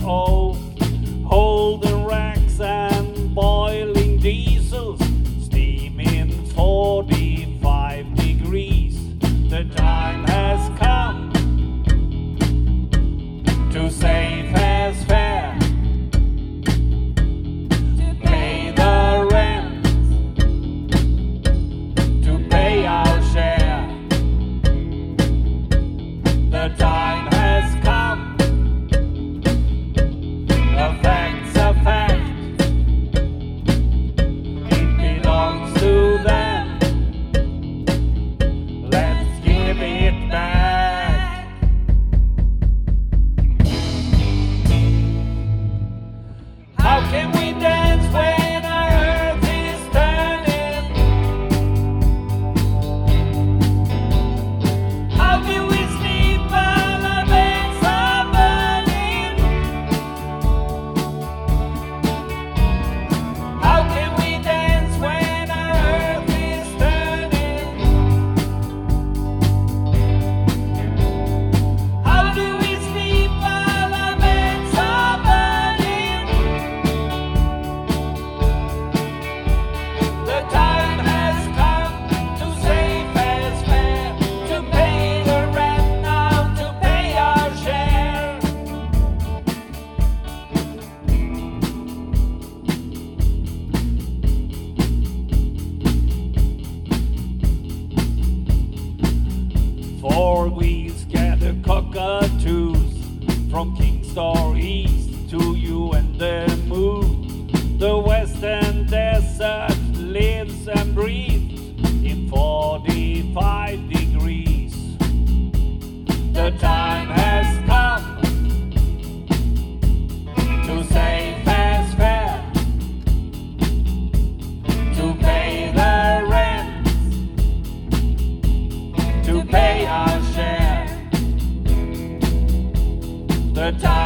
oak, holding racks and boiling diesels, steaming 45 degrees. The time has come to save as fair, to pay the rent, to pay our share. The time has come, a fact's a fact, it belongs to them, let's give it back. How can we dance when our earth is turning? How can we sleep while our beds are burning? How can we dance when our earth is turning? How do we sleep while our beds are burning? The time has come to save as fair, to pay the rent now, to pay our share. Four wheels gather cockatoos from Kingstar East to you and the moon. The western desert lives and breathes in 45 degrees. The time has come to save as fair, to pay the rent, to pay our share. The time